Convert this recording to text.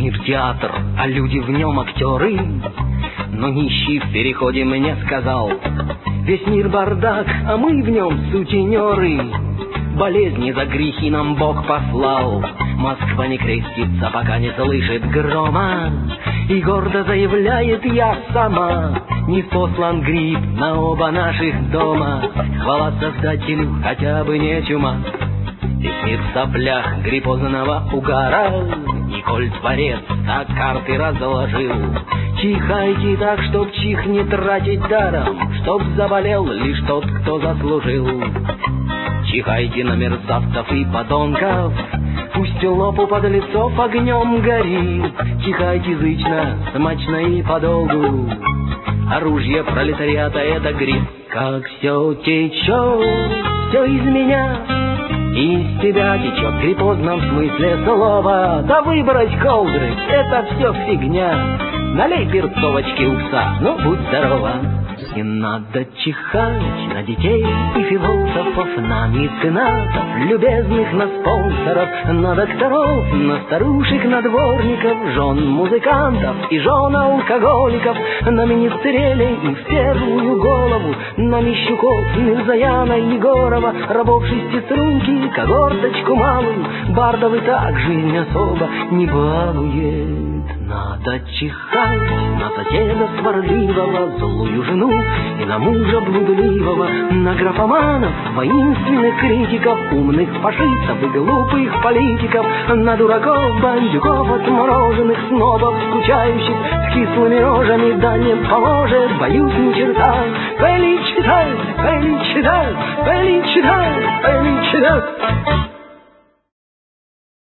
Мир театр, а люди в нем актеры. Но нищий в переходе мне сказал: весь мир бардак, а мы в нем сутенеры. Болезни за грехи нам Бог послал. Москва не крестится, пока не слышит грома. И гордо заявляет: я сама не послан гриб на оба наших дома. Хвала Создателю, хотя бы не чума. Весь мир в соплях гриппозного угара. И коль творец так карты разложил, чихайте так, чтоб чих не тратить даром, чтоб заболел лишь тот, кто заслужил. Чихайте на мерзавцев и подонков, пусть лоб у подлецов огнем горит. Чихайте язычно, смачно и подолгу, оружие пролетариата — это гриб. Как все течет, все из меня, из тебя течет в гриппозном смысле слова. Да выбрать колдры — это все фигня. Налей перцовочки укса, ну будь здорова. Не надо чихать на детей и философов, на меценатов, любезных, на спонсоров, на докторов, на старушек, на дворников, жен музыкантов и жен алкоголиков, на министрелей и в первую голову, на Мищуков, Мирзаяна и Егорова, рабов шестиструнки, когорточку малую, бардов и так жизнь особо не балует. Надо чихать на соседа сварливого, злую жену и на мужа блудливого, на графоманов, воинственных критиков, умных фашистов и глупых политиков, на дураков, бандюков, отмороженных снобов, скучающих с кислыми рожами. Да не поможет, боюсь, ни черта. Пели читай, пели читай, пели читай, пели читай.